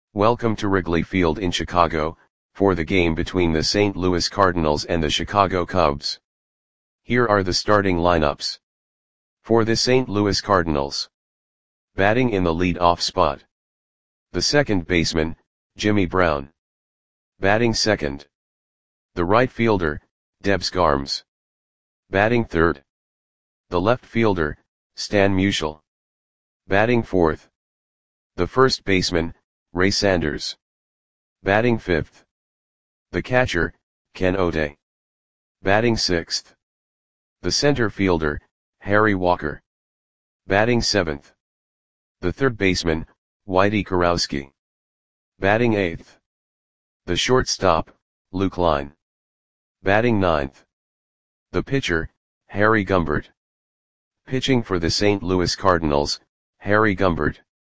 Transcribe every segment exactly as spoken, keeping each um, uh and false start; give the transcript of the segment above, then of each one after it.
Welcome to Wrigley Field in Chicago, for the game between the Saint Louis Cardinals and the Chicago Cubs. Here are the starting lineups. For the Saint Louis Cardinals. Batting in the lead-off spot. The second baseman, Jimmy Brown. Batting second. The right fielder, Debs Garms. Batting third. The left fielder, Stan Musial. Batting fourth. The first baseman, Ray Sanders. Batting fifth. The catcher, Ken O'Day. Batting sixth. The center fielder, Harry Walker. Batting seventh. The third baseman, Whitey Kurowski. Batting eighth. The shortstop, Luke Line. Batting ninth. The pitcher, Harry Gumbert. Pitching for the Saint Louis Cardinals, Harry Gumbert.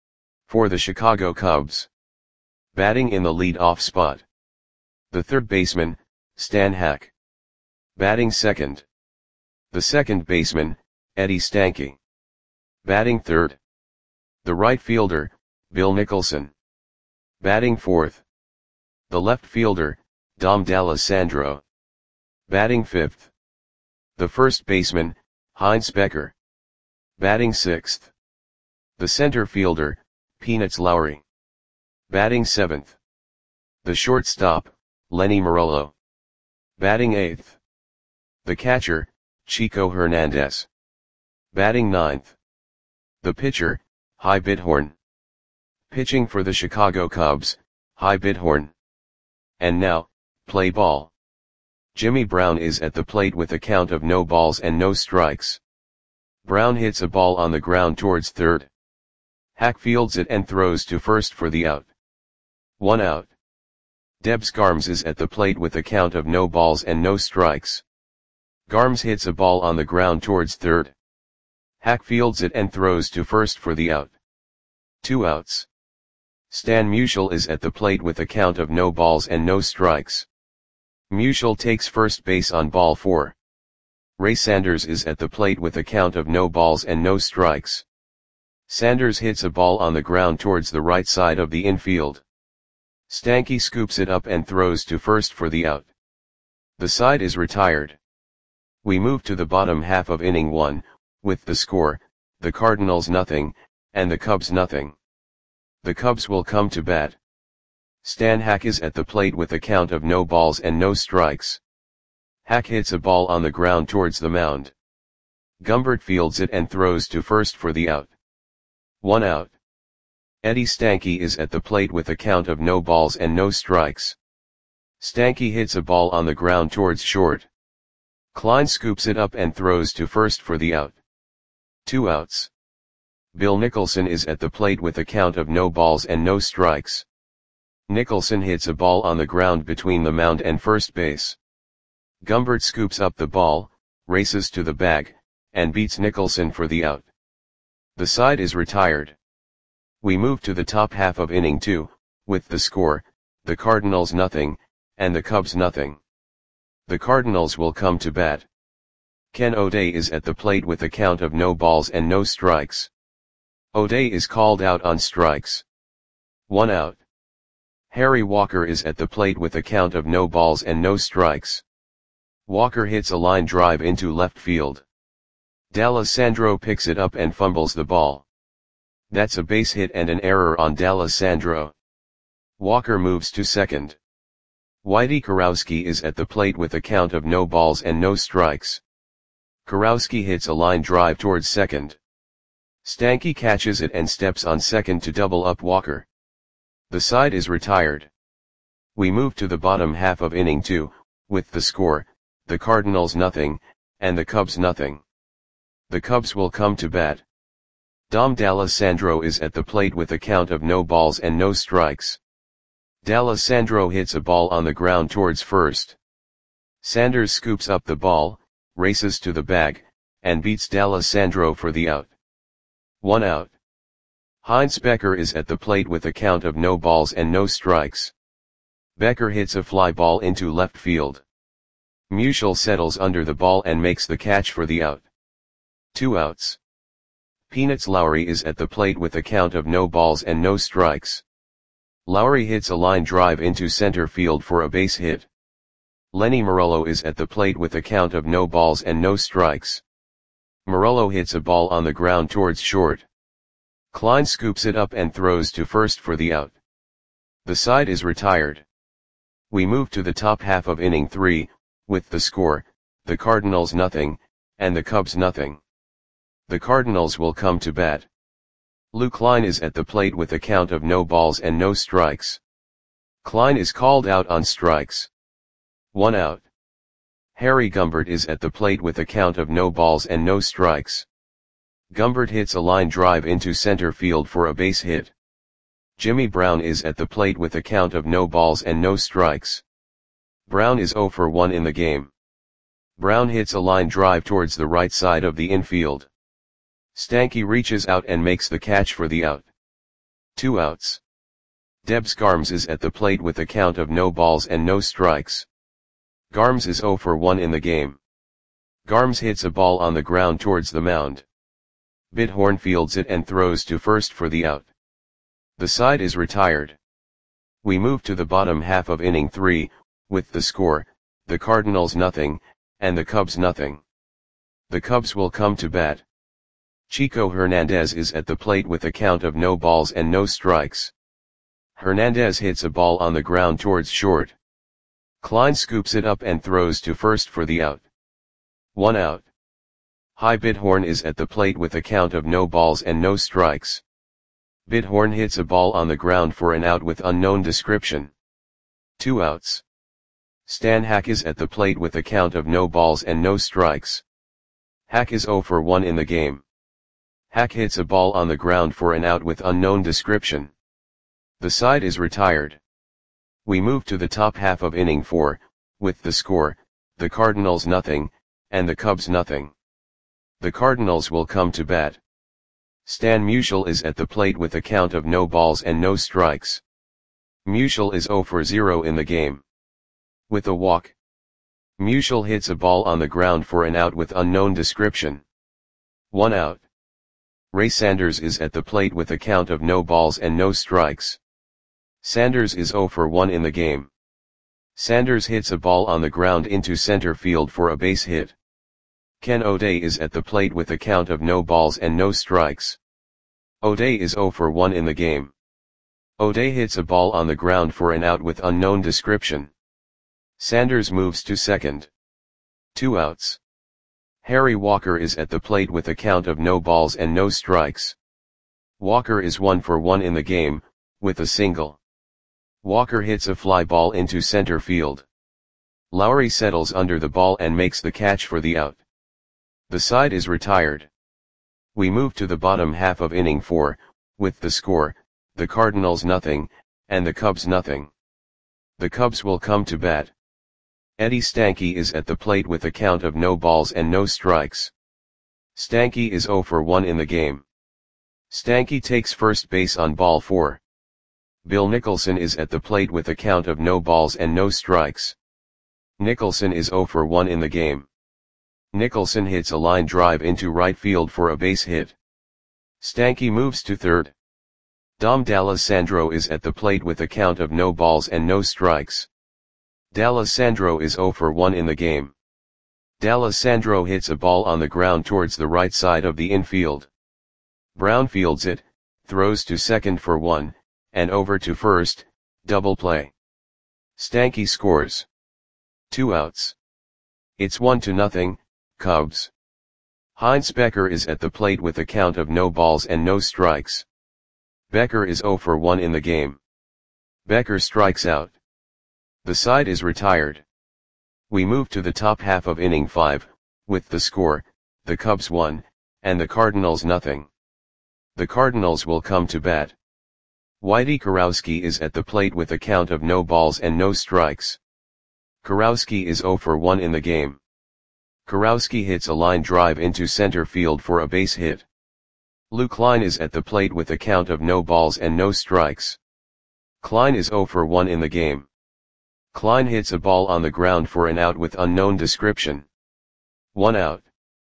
For the Chicago Cubs. Batting in the lead-off spot. The third baseman, Stan Hack. Batting second. The second baseman, Eddie Stanky. Batting third. The right fielder, Bill Nicholson. Batting fourth. The left fielder, Dom D'Alessandro. Batting fifth. The first baseman, Heinz Becker. Batting sixth. The center fielder, Peanuts Lowry. Batting seventh. The shortstop, Lenny Marolo. Batting eighth. The catcher, Chico Hernandez. Batting ninth. The pitcher, Hy Bidhorn. Pitching for the Chicago Cubs, Hy Bidhorn. And now, play ball. Jimmy Brown is at the plate with a count of no balls and no strikes. Brown hits a ball on the ground towards third. Hack fields it and throws to first for the out. One out. Debs Garms is at the plate with a count of no balls and no strikes. Garms hits a ball on the ground towards third. Hack fields it and throws to first for the out. Two outs. Stan Musial is at the plate with a count of no balls and no strikes. Musial takes first base on ball four. Ray Sanders is at the plate with a count of no balls and no strikes. Sanders hits a ball on the ground towards the right side of the infield. Stanky scoops it up and throws to first for the out. The side is retired. We move to the bottom half of inning one, with the score, the Cardinals nothing, and the Cubs nothing. The Cubs will come to bat. Stan Hack is at the plate with a count of no balls and no strikes. Hack hits a ball on the ground towards the mound. Gumbert fields it and throws to first for the out. One out. Eddie Stanky is at the plate with a count of no balls and no strikes. Stanky hits a ball on the ground towards short. Klein scoops it up and throws to first for the out. Two outs. Bill Nicholson is at the plate with a count of no balls and no strikes. Nicholson hits a ball on the ground between the mound and first base. Gumbert scoops up the ball, races to the bag, and beats Nicholson for the out. The side is retired. We move to the top half of inning two, with the score, the Cardinals nothing, and the Cubs nothing. The Cardinals will come to bat. Ken O'Day is at the plate with a count of no balls and no strikes. O'Day is called out on strikes. One out. Harry Walker is at the plate with a count of no balls and no strikes. Walker hits a line drive into left field. D'Alessandro picks it up and fumbles the ball. That's a base hit and an error on D'Alessandro. Walker moves to second. Whitey Kurowski is at the plate with a count of no balls and no strikes. Kurowski hits a line drive towards second. Stanky catches it and steps on second to double up Walker. The side is retired. We move to the bottom half of inning two, with the score, the Cardinals nothing, and the Cubs nothing. The Cubs will come to bat. Dom D'Alessandro is at the plate with a count of no balls and no strikes. D'Alessandro hits a ball on the ground towards first. Sanders scoops up the ball, races to the bag, and beats D'Alessandro for the out. One out. Heinz Becker is at the plate with a count of no balls and no strikes. Becker hits a fly ball into left field. Musial settles under the ball and makes the catch for the out. Two outs. Peanuts Lowry is at the plate with a count of no balls and no strikes. Lowry hits a line drive into center field for a base hit. Lenny Morello is at the plate with a count of no balls and no strikes. Morello hits a ball on the ground towards short. Klein scoops it up and throws to first for the out. The side is retired. We move to the top half of inning three, with the score, the Cardinals nothing, and the Cubs nothing. The Cardinals will come to bat. Lou Klein is at the plate with a count of no balls and no strikes. Klein is called out on strikes. One out. Harry Gumbert is at the plate with a count of no balls and no strikes. Gumbert hits a line drive into center field for a base hit. Jimmy Brown is at the plate with a count of no balls and no strikes. Brown is oh for one in the game. Brown hits a line drive towards the right side of the infield. Stanky reaches out and makes the catch for the out. Two outs. Debs Garms is at the plate with a count of no balls and no strikes. Garms is oh for one in the game. Garms hits a ball on the ground towards the mound. Bithorn fields it and throws to first for the out. The side is retired. We move to the bottom half of inning three, with the score, the Cardinals nothing, and the Cubs nothing. The Cubs will come to bat. Chico Hernandez is at the plate with a count of no balls and no strikes. Hernandez hits a ball on the ground towards short. Klein scoops it up and throws to first for the out. One out. Hy Bithorn is at the plate with a count of no balls and no strikes. Bithorn hits a ball on the ground for an out with unknown description. Two outs. Stan Hack is at the plate with a count of no balls and no strikes. Hack is oh for one in the game. Hack hits a ball on the ground for an out with unknown description. The side is retired. We move to the top half of inning four, with the score, the Cardinals nothing, and the Cubs nothing. The Cardinals will come to bat. Stan Musial is at the plate with a count of no balls and no strikes. Musial is oh for zero in the game. With a walk. Musial hits a ball on the ground for an out with unknown description. One out. Ray Sanders is at the plate with a count of no balls and no strikes. Sanders is oh for one in the game. Sanders hits a ball on the ground into center field for a base hit. Ken O'Day is at the plate with a count of no balls and no strikes. O'Day is oh for one in the game. O'Day hits a ball on the ground for an out with unknown description. Sanders moves to second. Two outs. Harry Walker is at the plate with a count of no balls and no strikes. Walker is one for one in the game, with a single. Walker hits a fly ball into center field. Lowry settles under the ball and makes the catch for the out. The side is retired. We move to the bottom half of inning four, with the score, the Cardinals nothing, and the Cubs nothing. The Cubs will come to bat. Eddie Stanky is at the plate with a count of no balls and no strikes. Stanky is oh for one in the game. Stanky takes first base on ball four. Bill Nicholson is at the plate with a count of no balls and no strikes. Nicholson is oh for one in the game. Nicholson hits a line drive into right field for a base hit. Stanky moves to third. Dom D'Alessandro is at the plate with a count of no balls and no strikes. D'Alessandro is oh for one in the game. D'Alessandro hits a ball on the ground towards the right side of the infield. Brown fields it, throws to second for one, and over to first, double play. Stanky scores. Two outs. It's one to nothing, Cubs. Heinz Becker is at the plate with a count of no balls and no strikes. Becker is oh for one in the game. Becker strikes out. The side is retired. We move to the top half of inning five, with the score, the Cubs one, and the Cardinals nothing. The Cardinals will come to bat. Whitey Kurowski is at the plate with a count of no balls and no strikes. Kurowski is oh for one in the game. Kurowski hits a line drive into center field for a base hit. Lou Klein is at the plate with a count of no balls and no strikes. Klein is oh for one in the game. Klein hits a ball on the ground for an out with unknown description. One out.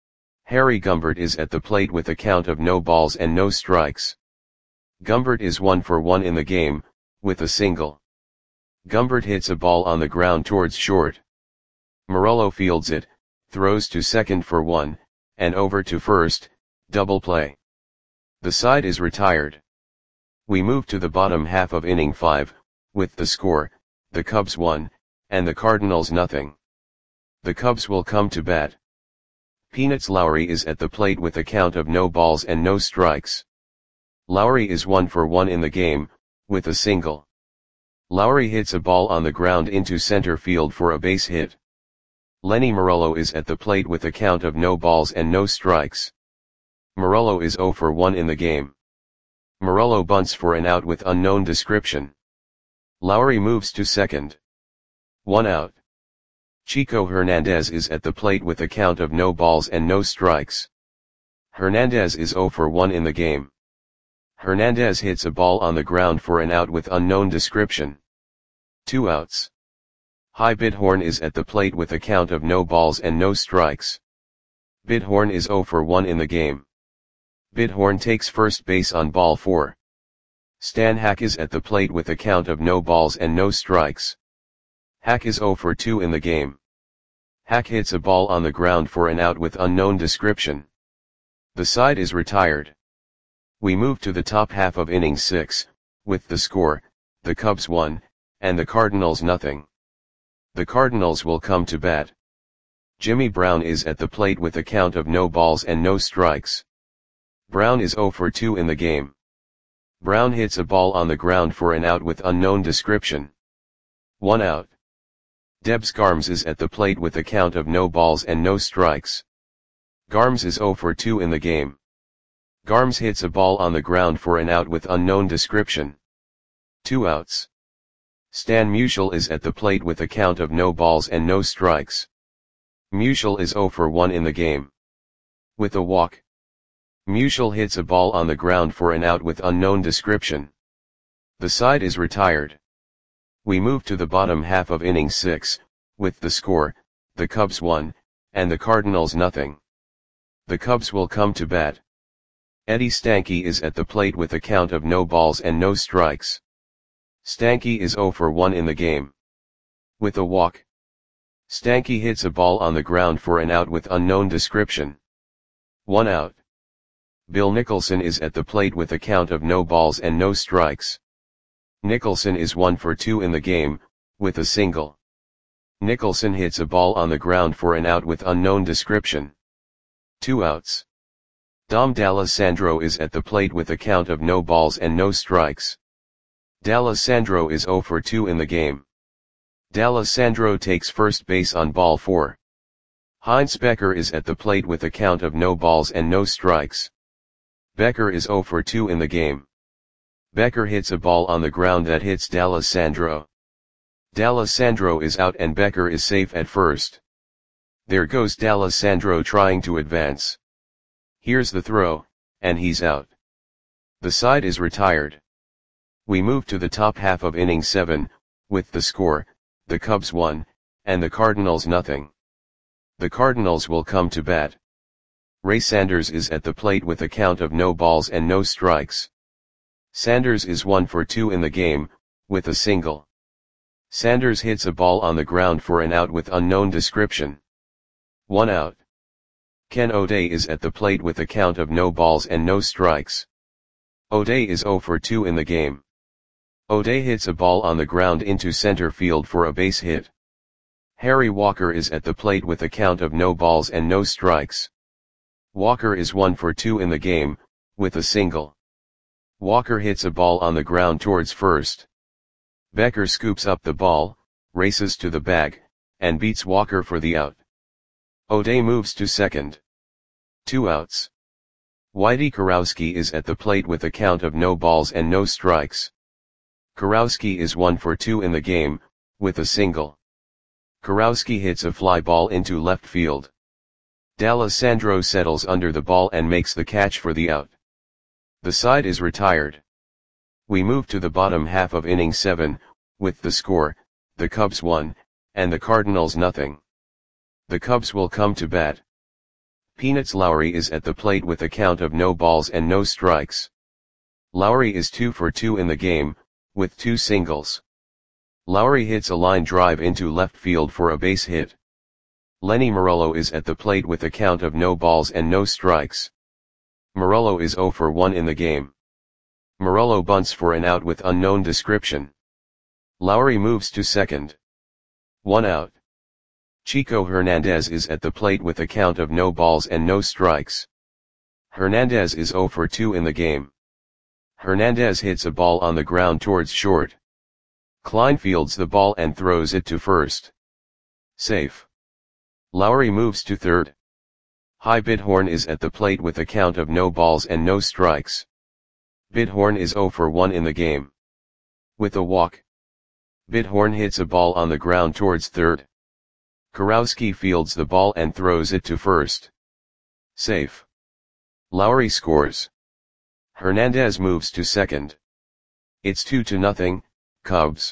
Harry Gumbert is at the plate with a count of no balls and no strikes. Gumbert is one for one in the game, with a single. Gumbert hits a ball on the ground towards short. Morello fields it, throws to second for one, and over to first, double play. The side is retired. We move to the bottom half of inning five, with the score, the Cubs one, and the Cardinals nothing. The Cubs will come to bat. Peanuts Lowry is at the plate with a count of no balls and no strikes. Lowry is one for one in the game, with a single. Lowry hits a ball on the ground into center field for a base hit. Lenny Morello is at the plate with a count of no balls and no strikes. Morello is zero for one in the game. Morello bunts for an out with unknown description. Lowry moves to second. One out. Chico Hernandez is at the plate with a count of no balls and no strikes. Hernandez is zero for one in the game. Hernandez hits a ball on the ground for an out with unknown description. Two outs. Hy Bidhorn is at the plate with a count of no balls and no strikes. Bidhorn is zero for one in the game. Bidhorn takes first base on ball four. Stan Hack is at the plate with a count of no balls and no strikes. Hack is zero for two in the game. Hack hits a ball on the ground for an out with unknown description. The side is retired. We move to the top half of inning six, with the score, the Cubs one, and the Cardinals nothing. The Cardinals will come to bat. Jimmy Brown is at the plate with a count of no balls and no strikes. Brown is zero for two in the game. Brown hits a ball on the ground for an out with unknown description. One out. Debs Garms is at the plate with a count of no balls and no strikes. Garms is zero for two in the game. Garms hits a ball on the ground for an out with unknown description. Two outs. Stan Musial is at the plate with a count of no balls and no strikes. Musial is zero for one in the game. With a walk. Musial hits a ball on the ground for an out with unknown description. The side is retired. We move to the bottom half of inning six, with the score, the Cubs one, and the Cardinals nothing. The Cubs will come to bat. Eddie Stanky is at the plate with a count of no balls and no strikes. Stanky is zero for one in the game. With a walk. Stanky hits a ball on the ground for an out with unknown description. One out. Bill Nicholson is at the plate with a count of no balls and no strikes. Nicholson is one for two in the game, with a single. Nicholson hits a ball on the ground for an out with unknown description. Two outs. Dom D'Alessandro is at the plate with a count of no balls and no strikes. D'Alessandro is zero for two in the game. D'Alessandro takes first base on ball four. Heinz Becker is at the plate with a count of no balls and no strikes. Becker is zero for two in the game. Becker hits a ball on the ground that hits D'Alessandro. D'Alessandro is out and Becker is safe at first. There goes D'Alessandro trying to advance. Here's the throw, and he's out. The side is retired. We move to the top half of inning seven, with the score, the Cubs one, and the Cardinals nothing. The Cardinals will come to bat. Ray Sanders is at the plate with a count of no balls and no strikes. Sanders is one for two in the game, with a single. Sanders hits a ball on the ground for an out with unknown description. One out. Ken O'Day is at the plate with a count of no balls and no strikes. O'Day is zero for two in the game. O'Day hits a ball on the ground into center field for a base hit. Harry Walker is at the plate with a count of no balls and no strikes. Walker is one for two in the game, with a single. Walker hits a ball on the ground towards first. Becker scoops up the ball, races to the bag, and beats Walker for the out. O'Day moves to second. Two outs. Whitey Kurowski is at the plate with a count of no balls and no strikes. Kurowski is one for two in the game, with a single. Kurowski hits a fly ball into left field. D'Alessandro settles under the ball and makes the catch for the out. The side is retired. We move to the bottom half of inning seven, with the score, the Cubs one, and the Cardinals nothing. The Cubs will come to bat. Peanuts Lowry is at the plate with a count of no balls and no strikes. Lowry is two for two in the game, with two singles. Lowry hits a line drive into left field for a base hit. Lenny Morello is at the plate with a count of no balls and no strikes. Morello is zero for one in the game. Morello bunts for an out with unknown description. Lowry moves to second. One out. Chico Hernandez is at the plate with a count of no balls and no strikes. Hernandez is zero for two in the game. Hernandez hits a ball on the ground towards short. Klein fields the ball and throws it to first. Safe. Lowry moves to third. High Bidhorn is at the plate with a count of no balls and no strikes. Bidhorn is zero for one in the game. With a walk. Bidhorn hits a ball on the ground towards third. Kurowski fields the ball and throws it to first. Safe. Lowry scores. Hernandez moves to second. It's two to nothing, Cubs.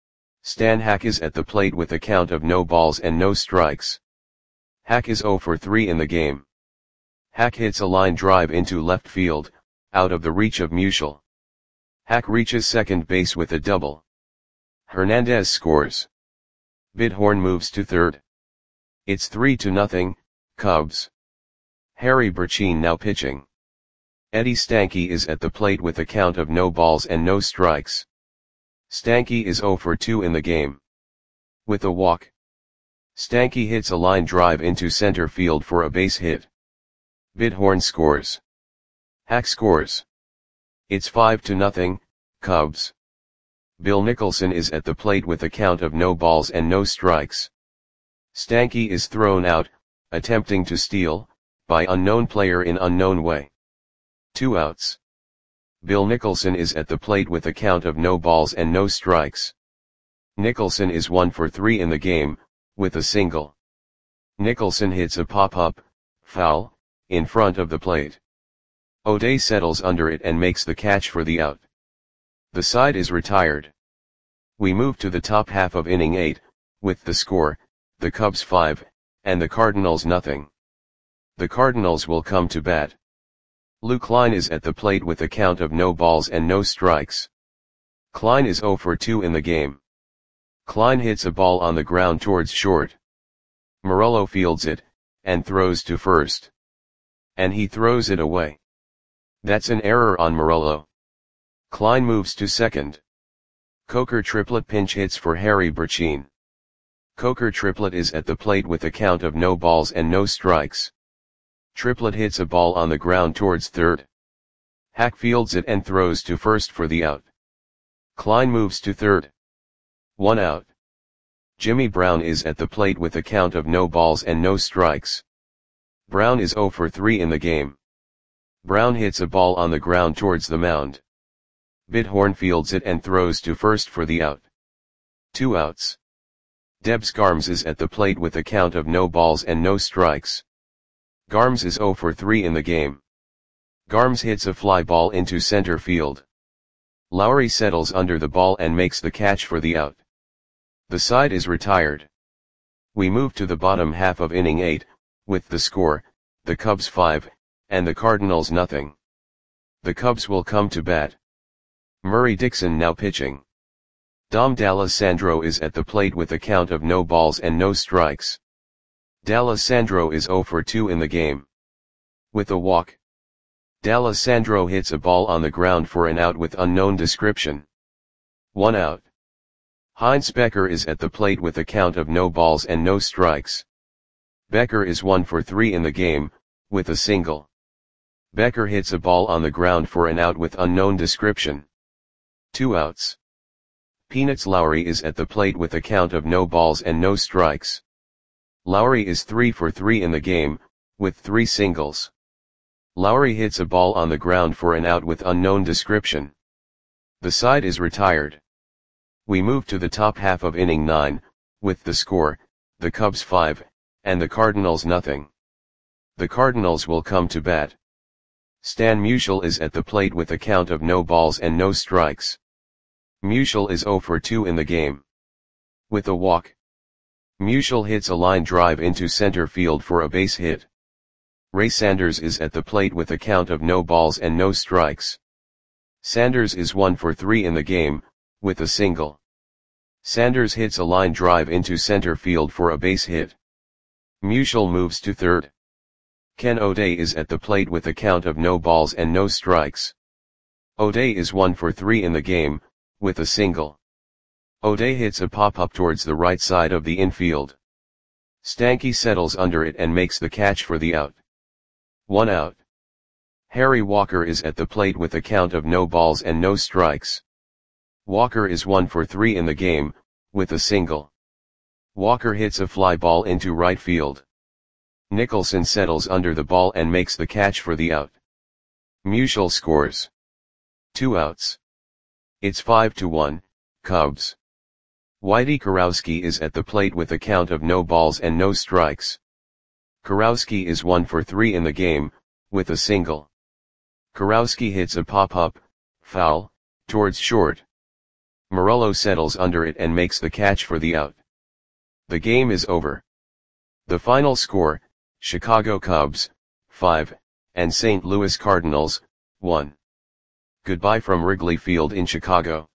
Stan Hack is at the plate with a count of no balls and no strikes. Hack is zero for three in the game. Hack hits a line drive into left field, out of the reach of Musial. Hack reaches second base with a double. Hernandez scores. Bidhorn moves to third. It's three to nothing, Cubs. Harry Burcheen now pitching. Eddie Stanky is at the plate with a count of no balls and no strikes. Stanky is zero for two in the game. With a walk. Stanky hits a line drive into center field for a base hit. Bidhorn scores. Hack scores. It's five to nothing, Cubs. Bill Nicholson is at the plate with a count of no balls and no strikes. Stanky is thrown out, attempting to steal, by unknown player in unknown way. Two outs. Bill Nicholson is at the plate with a count of no balls and no strikes. Nicholson is one for three in the game, with a single. Nicholson hits a pop-up, foul, in front of the plate. O'Day settles under it and makes the catch for the out. The side is retired. We move to the top half of inning eight, with the score, the Cubs five, and the Cardinals nothing. The Cardinals will come to bat. Lou Klein is at the plate with a count of no balls and no strikes. Klein is zero for two in the game. Klein hits a ball on the ground towards short. Morello fields it, and throws to first. And he throws it away. That's an error on Morello. Klein moves to second. Coker Triplett pinch hits for Harry Burcheen. Coker Triplett is at the plate with a count of no balls and no strikes. Triplett hits a ball on the ground towards third. Hack fields it and throws to first for the out. Klein moves to third. One out. Jimmy Brown is at the plate with a count of no balls and no strikes. Brown is zero for three in the game. Brown hits a ball on the ground towards the mound. Bidhorn fields it and throws to first for the out. Two outs. Debs Garms is at the plate with a count of no balls and no strikes. Garms is zero for three in the game. Garms hits a fly ball into center field. Lowry settles under the ball and makes the catch for the out. The side is retired. We move to the bottom half of inning eight, with the score, the Cubs five, and the Cardinals nothing. The Cubs will come to bat. Murray Dixon now pitching. Dom D'Alessandro is at the plate with a count of no balls and no strikes. D'Alessandro is zero for two in the game. With a walk. D'Alessandro hits a ball on the ground for an out with unknown description. One out. Heinz Becker is at the plate with a count of no balls and no strikes. Becker is one for three in the game, with a single. Becker hits a ball on the ground for an out with unknown description. Two outs. Peanuts Lowry is at the plate with a count of no balls and no strikes. Lowry is three for three in the game, with three singles. Lowry hits a ball on the ground for an out with unknown description. The side is retired. We move to the top half of inning nine, with the score, the Cubs five, and the Cardinals nothing. The Cardinals will come to bat. Stan Musial is at the plate with a count of no balls and no strikes. Musial is zero for two in the game. With a walk. Musial hits a line drive into center field for a base hit. Ray Sanders is at the plate with a count of no balls and no strikes. Sanders is one for three in the game, with a single. Sanders hits a line drive into center field for a base hit. Musial moves to third. Ken O'Day is at the plate with a count of no balls and no strikes. O'Day is one for three in the game, with a single. O'Day hits a pop-up towards the right side of the infield. Stanky settles under it and makes the catch for the out. One out. Harry Walker is at the plate with a count of no balls and no strikes. Walker is one for three in the game, with a single. Walker hits a fly ball into right field. Nicholson settles under the ball and makes the catch for the out. Musial scores. Two outs. It's five to one, Cubs. Whitey Kurowski is at the plate with a count of no balls and no strikes. Kurowski is one for three in the game, with a single. Kurowski hits a pop-up, foul, towards short. Morello settles under it and makes the catch for the out. The game is over. The final score, Chicago Cubs, five, and Saint Louis Cardinals, one. Goodbye from Wrigley Field in Chicago.